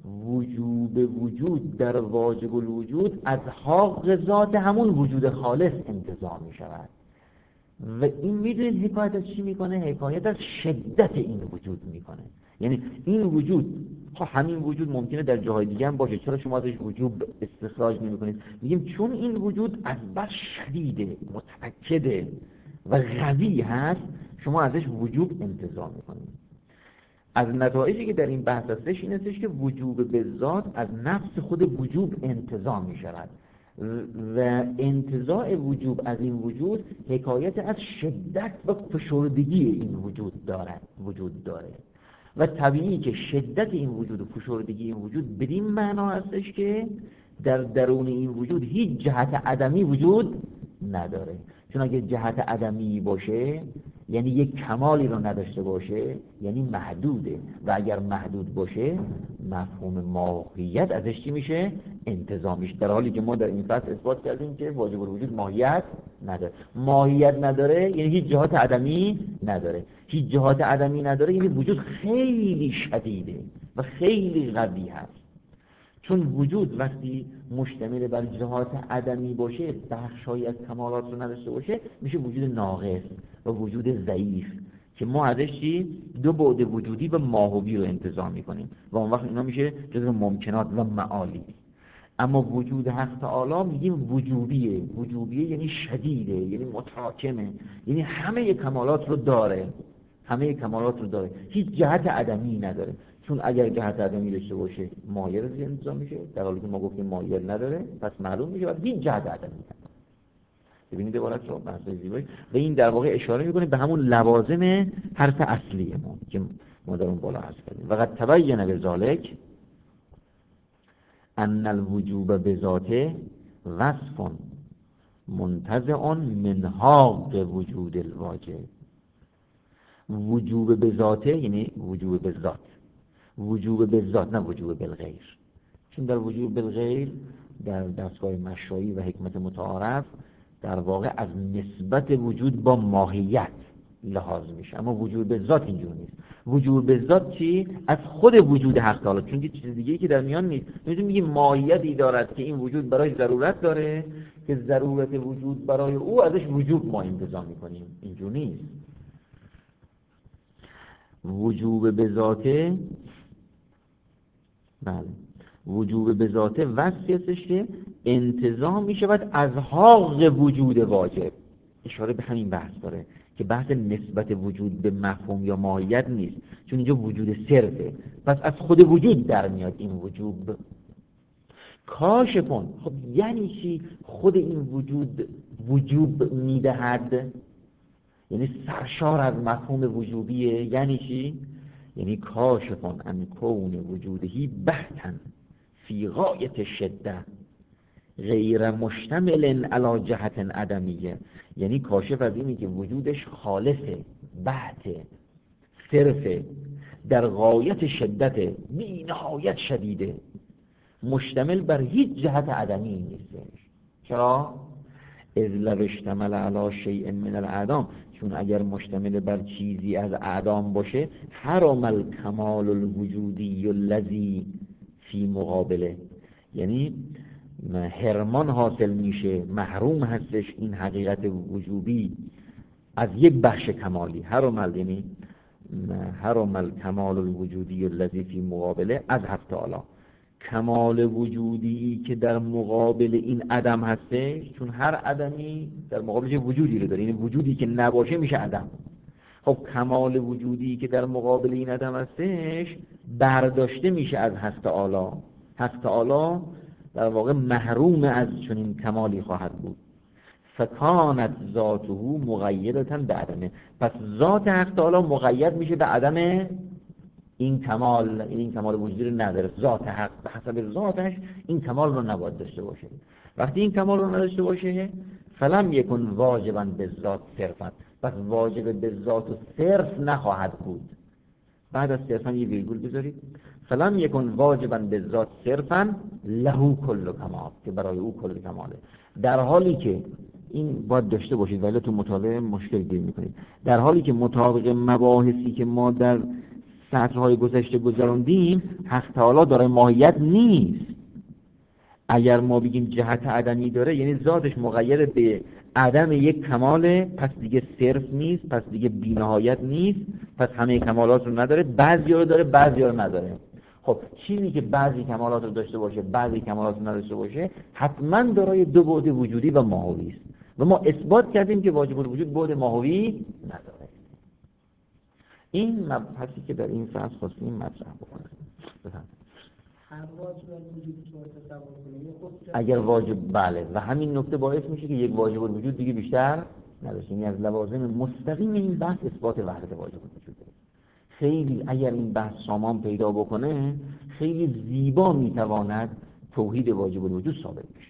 وجوب وجود در واجب الوجود از حق ذات همون وجود خالص انتزاع می شود و این میدونید حکایت از چی میکنه؟ حکایت از شدت این وجود میکنه. یعنی این وجود، خب همین وجود ممکنه در جاهای دیگه هم باشه، چرا شما ازش وجود استخراج نمی کنید؟ میگیم چون این وجود از بس شدیده، متأکده و قوی هست، شما ازش وجود انتزاع میکنید. از نتایجی که در این بحث هستش این هستش که وجوب به ذات از نفس خود وجوب انتزاع می شود و انتزاع وجوب از این وجود حکایت از شدت و فشردگی این وجود دارد وجود داره و طبیعی که شدت این وجود و فشردگی این وجود بدین معنا هستش که در درون این وجود هیچ جهت عدمی وجود نداره. چون اگه جهت عدمی باشه یعنی یک کمالی رو نداشته باشه، یعنی محدوده، و اگر محدود باشه مفهوم ماهیت ازش چی میشه؟ انتزاع میشه. در حالی که ما در این فصل اثبات کردیم که واجب الوجود ماهیت نداره. ماهیت نداره یعنی هیچ جهات عدمی نداره. هیچ جهات عدمی نداره یعنی وجود خیلی شدیده و خیلی قوی هست. چون وجود وقتی مشتمل بر جهات عدمی باشه، بخشایی از کمالات رو نداشته باشه، میشه وجود ناقص و وجود ضعیف که ما ازش چی؟ دو بعد وجودی و ماهوی رو انتزاع میکنیم و اون وقت اینا میشه جزو ممکنات و معالی. اما وجود حق تعالی میگیم وجوبیه. وجوبیه یعنی شدیده، یعنی متراکمه، یعنی همه کمالات رو داره، همه کمالات رو داره، هیچ جهت عدمی نداره. چون اگر جهت عدمی داشته باشه مایه رو انتزاع میشه، در حالی که ما گفتیم مایه نداره، پس معلوم میشه بعد هیچ جهت عدمی نداره. ببینید عبارت رو بحث زیبایی و این در واقع اشاره میکنه به همون لوازم حرف اصلی ما که ما در اون بالا عرض کردیم. و قد تبین بذالک ان الوجوب بذاته وصف منتزع من حق وجود الواجب. وجوب بذاته یعنی وجوب بذات، وجوب بذات نه وجوب بالغیر. چون در وجوب بالغیر در دستگاه مشایی و حکمت متعارف در واقع از نسبت وجود با ماهیت لحاظ میشه، اما وجوب بذات اینجور نیست. وجوب بذات چی؟ از خود وجود حق تعالی، چون که چیز دیگه‌ای که در میان نیست. میگیم میگیم ماهیتی دارد که این وجود برای ضرورت داره که ضرورت وجود برای او ازش وجوب ما انتزاع میکنیم، اینجور نیست. وجوب به ذاته، بله وجوب به ذاته وصفی هستش که انتزاع می شود از حق وجود واجب. اشاره به همین بحث داره که بحث نسبت وجود به مفهوم یا ماهیت نیست، چون اینجا وجود صرفه، پس از خود وجود در میاد این وجوب. کاشفون، خب یعنی چی خود این وجود وجوب میدهد؟ یعنی سرشار از مفهوم وجوبیه. یعنی چی؟ یعنی کاشفون ان کون وجودهی بحتن فی غایت شده غیر مشتمل علی جهت عدمیه. یعنی کاشف از اینی که وجودش خالصه، بحته، صرفه، در غایت شدت بی نهایت شدیده، مشتمل بر هیچ جهت عدمی نیستش. چرا؟ اذ لو اشتمل علی شیء من الاعدام، چون اگر مشتمل بر چیزی از اعدام باشه حرم الکمال الوجودی الذی فی مقابله، یعنی حرمان حاصل میشه، محروم هستش این حقیقت وجوبی از یک بخش کمالی. حرم یعنی حرم الکمال الوجودی الذی فی مقابله از حق تعالی، کمال وجودی که در مقابل این عدم هستش، چون هر عدمی در مقابلش وجودی رو داره، این وجودی که نباشه میشه عدم. خب کمال وجودی که در مقابل این عدم هستش برداشته میشه از حق تعالی. حق تعالی در واقع محروم از چنین کمالی خواهد بود. فکانت ذاته مقیدة بعدمه، پس ذات حق تعالی مقید میشه به عدم این کمال. این کمال وجودی رو نداره، ذات حق به حسب ذاتش این کمال رو نباید داشته باشه. وقتی این کمال رو نداشته باشه فلم یکن واجبا به ذات صرفا، پس واجب به ذات و صرف نخواهد بود. بعد از صرفا یه ویرگول بذارید، فلم یکن واجبا به ذات صرفا له کل کمال، که برای او کل کماله. در حالی که این باید داشته باشید ولی تو مطالعه مشکل گیر میکنید، در حالی که مطابق مباحثی که ما در سطرهای گذشته گذراندیم حق تعالی داره ماهیت نیست. اگر ما بگیم جهت عدمی داره یعنی ذاتش مقید به عدم یک کماله، پس دیگه صرف نیست، پس دیگه بی‌نهایت نیست، پس همه کمالات رو نداره، بعضی رو داره بعضی رو نداره. خب چیزی که بعضی کمالات رو داشته باشه بعضی کمالات رو نداشته باشه حتما دارای دو بعد وجودی و ماهوی است و ما اثبات کردیم که واجب الوجود بعد ماهوی نداره. این مبحثی که در این فصل خواستیم مطرح بکنیم. هر واجب الوجود که تصور کنیم اگر واجب، بله، و همین نکته باعث میشه که یک واجب الوجود دیگه بیشتر نداشته. یعنی از لوازم مستقیم این بحث اثبات وحدت واجب الوجود. خیلی اگر این بحث سامان پیدا بکنه خیلی زیبا میتواند توحید واجب الوجود ثابت بشه.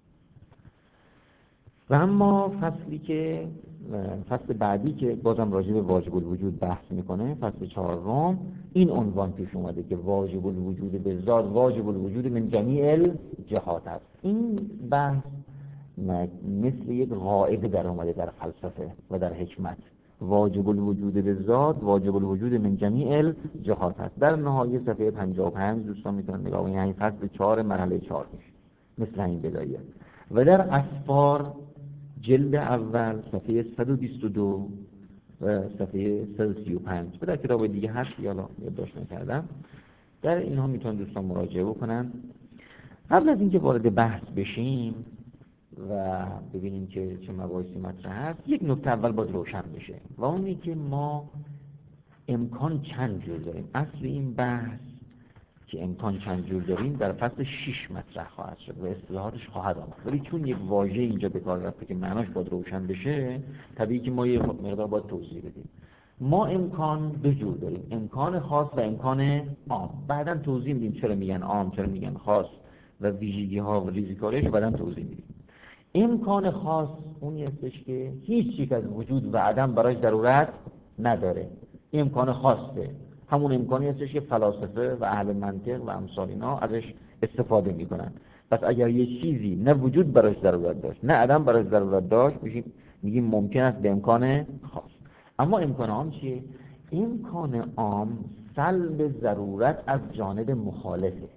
و اما فصلی که فصل بعدی که بازم راجع به واجب الوجود بحث میکنه، فصل چهارم، این عنوان پیش اومده که واجب الوجود به ذات واجب الوجود من جمیع الجهات است. این بحث مثل یک قاعده در اومده در فلسفه و در حکمت. واجب الوجود به ذات واجب الوجود من جمیع الجهات است. در نهایه صفحه پنجاه و پنج دوستان میتونن نگاه کنن، یعنی فصل چهار مرحله چهار میشه مثل این بدایه. و در اسفار جلد اول صفحه صد و بیست و دو و صفحه صد و سی و پنج و در کتاب دیگه هست یالا یادداشت نکردم، در اینها میتونن دوستان مراجعه بکنن. قبل از اینکه وارد بحث بشیم و ببینیم که چه مباحثی مطرح هست، یک نکته اول باید روشن بشه و اونی که ما امکان چند جور داریم. اصل این بحث که امکان چند جور داریم در فصل شش مطرح خواهد شد و اصطلاحاتش خواهد آمد، ولی چون یک واژه اینجا به کار رفته که معناش باید روشن بشه، طبیعی که ما یه مقدار باید توضیح بدیم. ما امکان دو جور داریم، امکان خاص و امکان عام. بعداً توضیح میدیم چرا میگن عام، چرا میگن خاص و ویژگی ها و ریزیکاریش بعداً توضیح میدیم. امکان خاص اونی هستش که هیچ یک از وجود و عدم براش ضرورت نداره. امکان خاصه، همون امکانی هستش که فلاسفه و اهل منطق و امثال اینا ازش استفاده میکنن. پس اگر یه چیزی نه وجود براش ضرورت داشت نه عدم براش ضرورت داشت میگیم میگیم ممکن است به امکان خاص. اما امکان عام چیه؟ امکان عام سلب ضرورت از جانب مخالفه.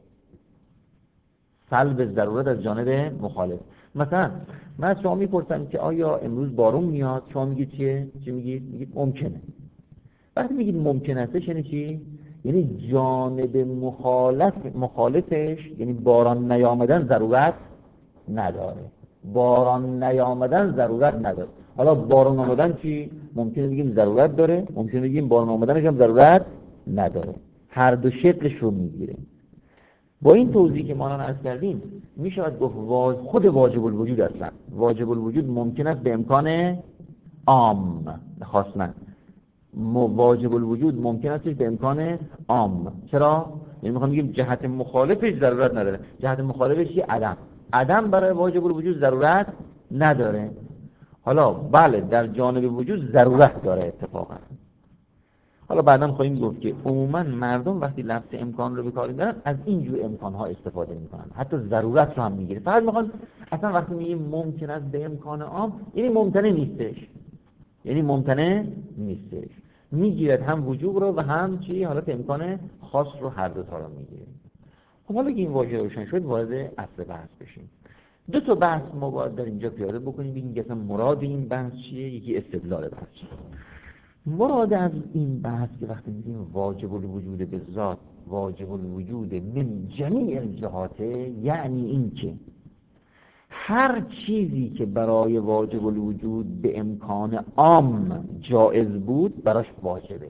سلب ضرورت از جانب مخالف. مثلا من از شما میپرسم که آیا امروز بارون میاد؟ شما میگید چیه؟ چی میگید؟ میگید ممکنه. وقتی میگید ممکن هستش یعنی چی؟ یعنی جانب مخالف مخالفش، یعنی باران نیامدن ضرورت نداره، باران نیامدن ضرورت نداره. حالا باران آمدن چی؟ ممکنه بگیم ضرورت داره، ممکنه بگیم باران آمدنش هم ضرورت نداره، هر دو شکلش رو میگیره. با این توضیح که ما الان عرض کردیم میشود گفت خود واجب الوجود اصلا واجب الوجود ممکن است به امکان عام، خاص نه، واجب الوجود ممکن است به امکان عام. چرا؟ یعنی میخوام بگیم جهت مخالفش ضرورت نداره. جهت مخالفش چیه؟ عدم. عدم برای واجب الوجود ضرورت نداره. حالا بله در جانب وجود ضرورت داره اتفاقا. حالا بعدا خواهیم گفت که عموما مردم وقتی لفظ امکان رو به کار میبرن از این جور امکان ها استفاده میکنن، حتی ضرورت رو هم میگیره. فقط میخوان اصلا وقتی میگیم ممکن است به امکان عام یعنی ممتنع نیستش، یعنی ممتنع نیستش، میگیرد هم وجوب رو و هم چی حالت امکان خاص رو، هر دو تا رو میگیره. خب حالا که این واژه روشن شد وارد اصل بحث بشیم. دو تا بحث ما باید در اینجا پیاده بکنیم، ببینیم که اصلا مراد این بحث چیه، یکی استدلال بحث چیه. مراد از این بحث که وقتی میگیم واجب الوجود به ذات، واجب الوجود من جمیع الجهات، یعنی این که هر چیزی که برای واجب الوجود به امکان عام جائز بود براش واجبه.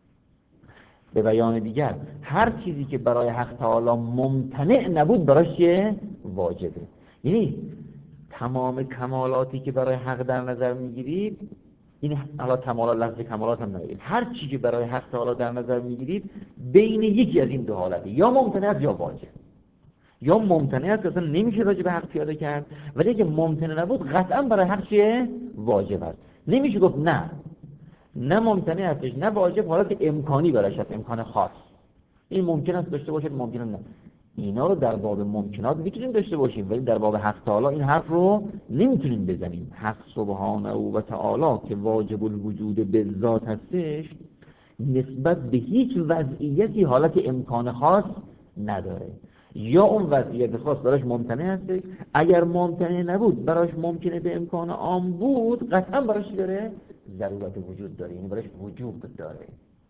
به بیان دیگر هر چیزی که برای حق تعالی ممتنع نبود براش چیه؟ واجبه. یعنی تمام کمالاتی که برای حق در نظر میگیرید، این حالا کمالات، لفظ کمالات هم نگید، هر چیزی که برای حق تعالی در نظر میگیرید بین یکی از این دو حالته، یا ممتنع است یا واجب. یا ممتنع است اصلا نمیشه راجع به حق پیاده کرد، ولی اگه ممتنع نبود قطعا برای حق چیه؟ واجب است. نمیشه گفت نه نه ممتنع هستش نه واجب، حالت امکانی براش هست، امکان خاص. این ممکن است داشته باشد، ممکن نه. اینا رو در باب ممکنات میتونیم داشته باشیم، ولی در باب حق تعالی این حرف رو نمیتونیم بزنیم. حق سبحانه و تعالی که واجب الوجود به ذات هستش نسبت به هیچ وضعیتی حالت امکان خاص نداره. یا اون وضعیت خاص براش ممتنع هستش، اگر ممتنع نبود براش ممکنه به امکان عام بود، قطعا براش داره ضرورت وجود داره، یعنی براش وجوب داره.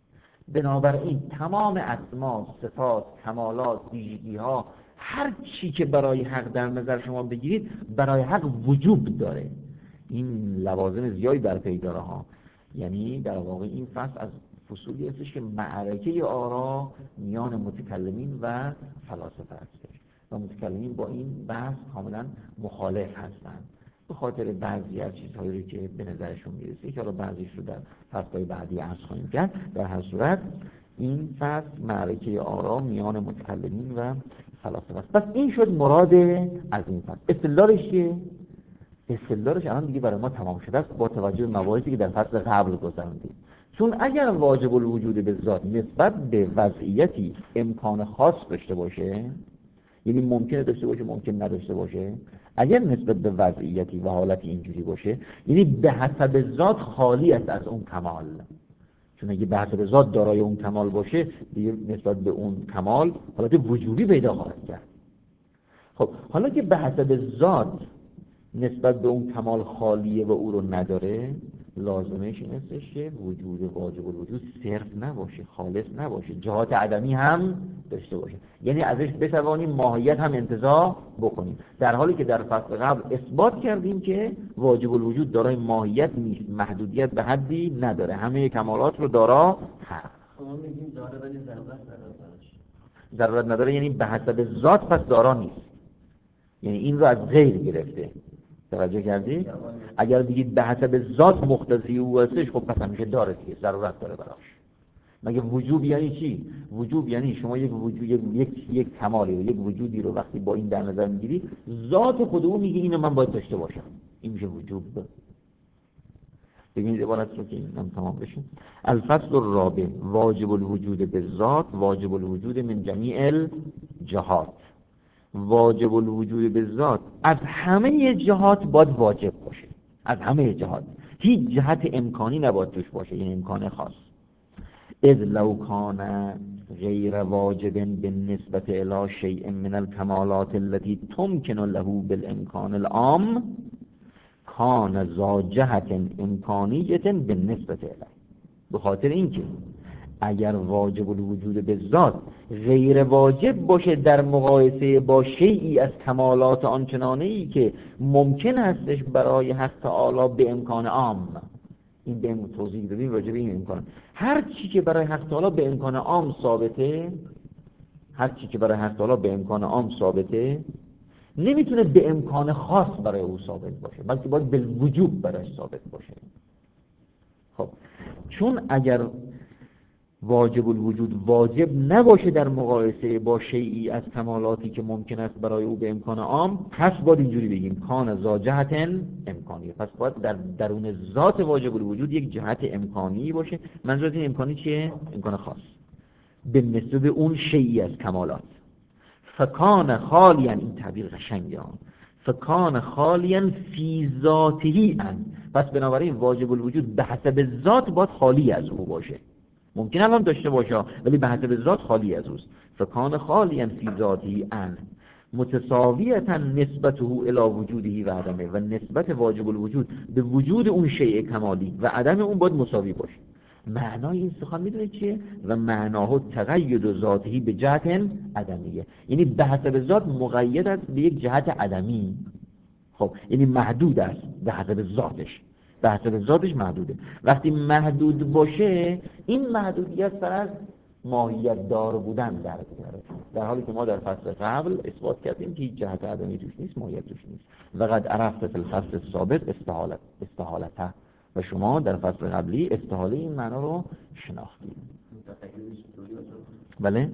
بنابراین تمام اسما، صفات، کمالات، ویژگی ها، هر چی که برای حق در نظر شما بگیرید برای حق وجوب داره. این لوازم زیادی در پی داره ها. یعنی در واقع این فصل از فصولی هستش که معرکه آرا میان متکلمین و فلاسفه هستش و متکلمین با این بحث کاملا مخالف هستند به خاطر بعضی از چیزهایی که به نظرشون میرسه که حالا بعضیش رو در فصل‌های بعدی عرض خواهیم کرد. در هر صورت این فصل معرکه آرا میان متکلمین و فلاسفه است. پس این شد مراد از این فصل. استدلالش چیه؟ استدلالش الان دیگه برای ما تمام شده است با توجه به مباحثی که در فصل قبل گذروندیم. چون اگر واجب الوجود به ذات نسبت به وضعیتی امکان خاص داشته باشه، یعنی ممکنه داشته باشه ممکن نداشته باشه، اگر نسبت به وضعیتی و حالتی اینجوری باشه یعنی به حسب ذات خالی است از اون کمال. چون اگه به حسب ذات دارای اون کمال باشه دیگه نسبت به اون کمال حالت وجوبی پیدا خواهد کرد. خب حالا که به حسب ذات نسبت به اون کمال خالیه و او رو نداره، لازمش این استش که وجود واجب الوجود صرف نباشه، خالص نباشه، جهات عدمی هم داشته باشه، یعنی ازش بتوانیم ماهیت هم انتزاع بکنیم، در حالی که در فصل قبل اثبات کردیم که واجب الوجود دارای ماهیت نیست، محدودیت به حدی نداره، همه کمالات رو دارا هست. شما میگیم داره ولی ضرورت نداره. ضرورت نداره یعنی به حسب ذات پس دارا نیست، یعنی این رو از غیر گرفته. توجه کردی؟ اگر بگید به حسب ذات مقتضی او هستش، خب پس همیشه داره دیگه، ضرورت داره براش. مگه وجوب یعنی چی؟ وجوب یعنی شما یک وجود یک یک, یک کمالی و یک وجودی رو وقتی با این در نظر میگیری، ذات خود او میگه اینو من باید داشته باشم، این میشه وجوب. ببینید عبارت رو که اینم تمام بشه. الفصل الرابع واجب الوجود به ذات، واجب الوجود من جمیع الجهات. واجب الوجود به ذات از همه جهات باید واجب باشه، از همه جهات، هیچ جهت امکانی نباید توش باشه، این امکان خاص. اذ لو کان غیر واجب بالنسبة الى شیء من الکمالات التي تمکن له بالامکان العام کان ذا جهت امکانیة بالنسبة الیه. به خاطر اینکه اگر واجب الوجود به ذات غیر واجب باشه در مقایسه با شیئی از کمالات آنچنانه‌ای که ممکن هستش برای حق تعالی به امکان عام، این به توضیح دادیم راجع به این امکان، هر چی که برای حق تعالی به امکان عام ثابته، هر چی که برای حق تعالی به امکان عام ثابته نمیتونه به امکان خاص برای او ثابت باشه، بلکه باید به وجوب برای ثابت باشه. خب چون اگر واجب الوجود واجب نباشه در مقایسه با شیئی از کمالاتی که ممکن است برای او به امکان عام، پس باید اینجوری بگیم کان ذا جهت امکانیه، پس باید در درون ذات واجب الوجود یک جهت امکانی باشه. منظور از این امکانی چیه؟ امکان خاص به نسبت اون شیئی از کمالات. فکان خالیا، این تعبیر قشنگه، فکان خالیا فی ذاته ان، پس بنابراین واجب الوجود به حسب ذات باید خالی از او باشه. ممکن هم داشته باشه ولی به حسب ذات خالی از اوست. فکان خالیا فی ذاته ان متساویتا نسبته الی وجوده و عدمه، و نسبت واجب الوجود به وجود اون شیء کمالی و عدم اون باید مساوی باشه. معنای این سخن میدونید چیه؟ و معناه تقید ذاته به جهت عدمیه، یعنی به حسب ذات مقید است به یک جهت عدمی. خب یعنی محدود است به حسب ذاتش، به حسب ذاتش محدوده. وقتی محدود باشه این محدودیت سر از ماهیت دار بودن در میاره، در حالی که ما در فصل قبل اثبات کردیم که هیچ جهت عدمی توش نیست، ماهیت توش نیست. و قد عرفت فی الفصل السابق استحالت استحالته، و شما در فصل قبلی استحاله این معنا رو شناختید. بله؟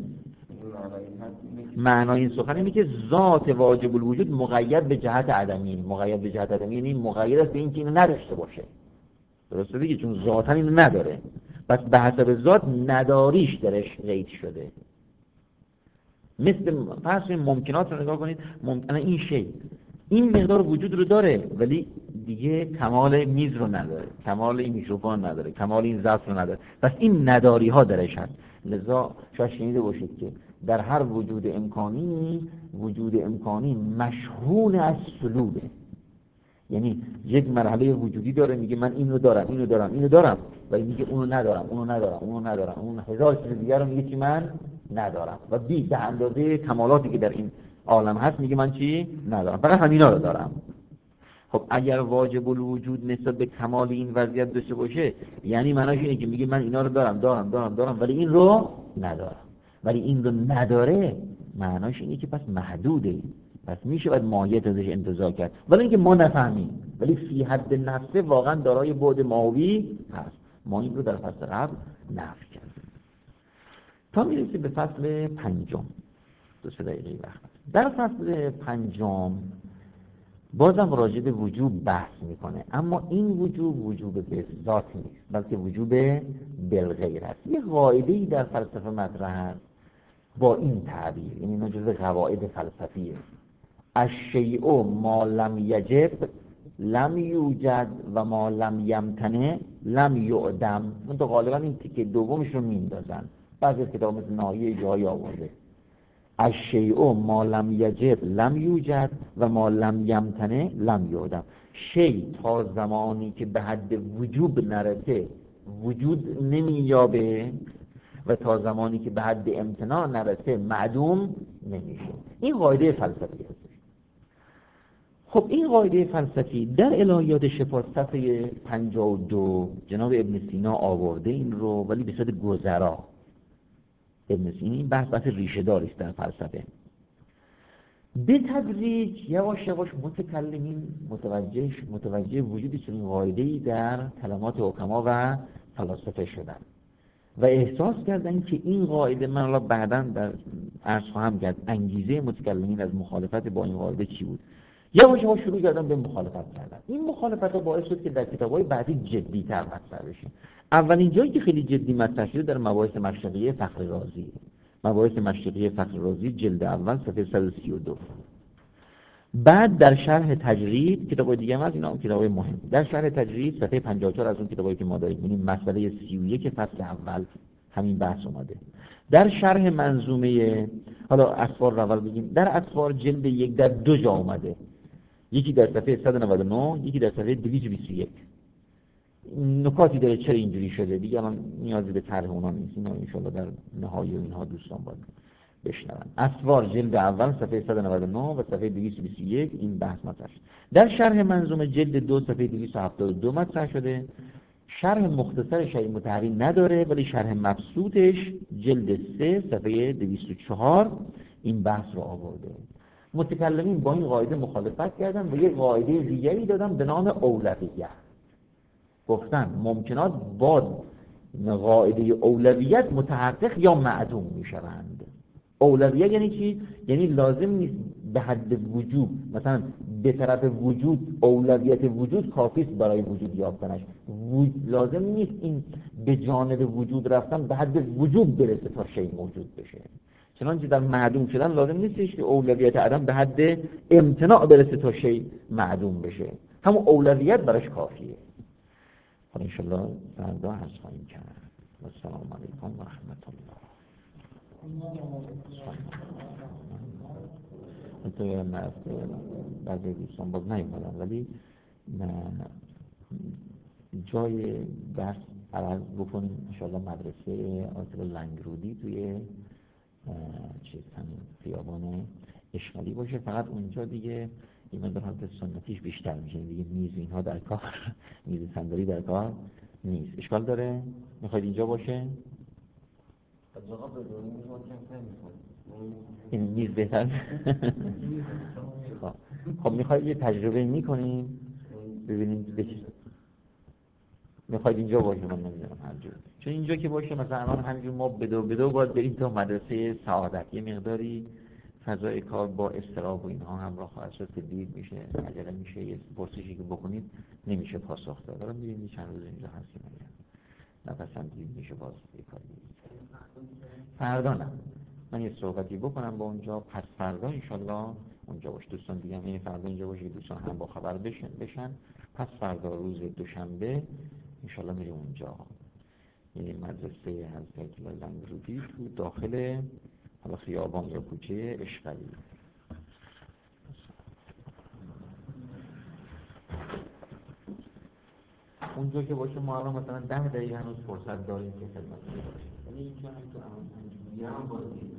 معنای این سخن اینه که ذات واجب الوجود مقید به جهت عدمی، مقید به جهت عدمی یعنی مقید است به اینکه اینو نداشته باشه. درسته دیگه؟ چون ذاتاً اینو نداره، پس به حسب ذات نداریش درش قید شده. مثل فرض ممکنات رو نگاه کنید، ممکنه این شی این مقدار وجود رو داره ولی دیگه کمال میز رو نداره، کمال این میکروفون نداره، کمال این ظرف رو نداره، پس این نداری ها درش هست. لذا شاید شنیده باشید که در هر وجود امکانی، وجود امکانی مشحون از سلوبه، یعنی یک مرحله وجودی داره میگه من اینو دارم اینو دارم اینو دارم، ولی میگه اونو ندارم اونو ندارم اونو ندارم، اون هزار چیز دیگر رو میگه چی من ندارم، و بی به اندازه کمالاتی که در این عالم هست میگه من چی ندارم، فقط همینا رو دارم. خب اگر واجب الوجود نسبت به کمال این وضعیت داشته باشه، یعنی معناش اینه که میگه من اینا رو دارم دارم دارم دارم ولی این رو ندارم، ولی این رو نداره، معناش اینه که پس محدوده، پس میشه باید ماهیت ازش انتزاع کرد، ولی اینکه ما نفهمیم، ولی فی حد نفسه واقعا دارای بعد ماهوی هست. ما این رو در فصل قبل نفی کردیم. تا میرسیم به فصل پنجم، دو سه دقیقه وقت. در فصل پنجم بازم راجع به وجوب بحث میکنه، اما این وجوب وجوب به ذات نیست، بلکه وجوب بالغیر است. یه قاعده‌ای در فلسفه مطرح است با این تعبیر، یعنی اینا جزء قواعد فلسفیه. الشیء ما لم یجب لم یوجد و ما لم یمتنع لم یعدم. من تو غالبا این تیکه دومش رو میندازن، بعضی از کتاب مثل ناحیه جایی آورده. الشیء ما لم یجب لم یوجد و ما لم یمتنع لم یعدم. شی تا زمانی که به حد وجوب نرسه وجود نمییابه و تا زمانی که به حد امتناع نرسه معدوم نمیشه. این قاعده فلسفی است. خب این قاعده فلسفی در الهیات شفا صفحه پنجاه و دو جناب ابن سینا آورده این رو، ولی به صورت گذرا. ابن سینا این بحث بحث ریشه داری است در فلسفه. به تدریج یواش یواش متکلمین متوجه متوجه وجود چنین قاعده‌ای در کلمات حکما و فلاسفه شدند و احساس کردن که این قاعده، من الان بعداً در عرض خواهم کرد انگیزه متکلمین از مخالفت با این قاعده چی بود. یواش یواش شروع کردن به مخالفت کردن. این مخالفت‌ها باعث شد که در کتاب‌های بعدی جدی‌تر مطرح بشه. اولین جایی که خیلی جدی مطرح شده در مباحث مشرقیه فخر رازی. مباحث مشرقیه فخر رازی جلد اول صفحه صد و سی و دو. بعد در شرح تجرید، کتاب‌های دیگه هم از اینا هم کتاب‌های مهم. در شرح تجرید صفحه پنجاه و چهار از اون کتابایی که ما داریم، یعنی مسئله سی و یک فصل اول همین بحث اومده. در شرح منظومه، حالا اسفار رو اول بگیم، در اسفار جلد یک در دو جا اومده. یکی در صفحه صد و نود و نه، یکی در صفحه دویست و بیست و یک. نکاتی داره چرا اینجوری شده دیگه، الان نیازی به طرح اونا نیست، اینا ان شاءالله در نهایی و اینها دوستان باید بشنون. اسوار جلد اول صفحه صد و نود و نه و صفحه دویست و بیست و یک این بحث مطرح شد. در شرح منظومه جلد دو صفحه دویست و هفتاد و دو مطرح شده. شرح مختصر شریح مطهری نداره، ولی شرح مبسوطش جلد سه صفحه دویست و چهار این بحث رو آورده. متکلمین با این قاعده مخالفت کردن و یک قاعده دیگری دادن به نام اولویت. گفتن ممکنات با قاعده اولویت متحقق یا معدوم میشوند. اولویت یعنی چی؟ یعنی لازم نیست به حد وجود، مثلا به طرف وجود اولویت وجود کافی است برای وجود یافتنش، لازم نیست این به جانب وجود رفتن به حد وجود برسه تا شی موجود بشه. چنانچه در معدوم شدن لازم نیستش که اولویت عدم به حد امتناع برسه تا شی معدوم بشه، همون اولویت براش کافیه. خب انشالله فردا عرض خواهیم کرد. السلام علیکم و رحمت الله. تو بعضی دوستان باز نیومدن، ولی جای بحث عوض بکنیم انشالله مدرسه آیت الله لنگرودی توی چیز همین خیابان اشغالی باشه. فقط اونجا دیگه این مقدار حالت سنتیش بیشتر میشه دیگه، میز اینها در کار، میز صندلی در کار نیست. اشکال داره؟ میخواید اینجا باشه؟ از آقا بدونیم ما کم نمی‌کنیم. این میز بهتر. خب میخواید یه تجربه میکنیم ببینیم بچه میخواید اینجا باشه. من نمیدونم هر جور، چون اینجا که باشه مثلا الان همینجور ما بدو بدو باید بریم تا مدرسه سعادت، یه مقداری فضای کار با اضطراب و اینها همراه خواهد شد که دیر میشه، عجله میشه، یه پرسشی که بکنید نمیشه پاسخ داد. الان میبینید چند روز اینجا هستیم اگر نپسندید میشه باز یه کاری. فردا نه، من یه صحبتی بکنم با اونجا، پس فردا انشالله اونجا باش. دوستان دیگه هم فردا اینجا باشه که دوستان هم با خبر بشن بشن پس فردا روز دوشنبه انشالله میریم اونجا، یعنی مدرسه حضرت لنگرودی تو داخل حالا خیابان یا کوچه اشغالی. اونجا که باشه ما الان مثلا ده دقیقه هنوز فرصت داریم که خدمت کنیم، ولی اینجا هم تو هم هم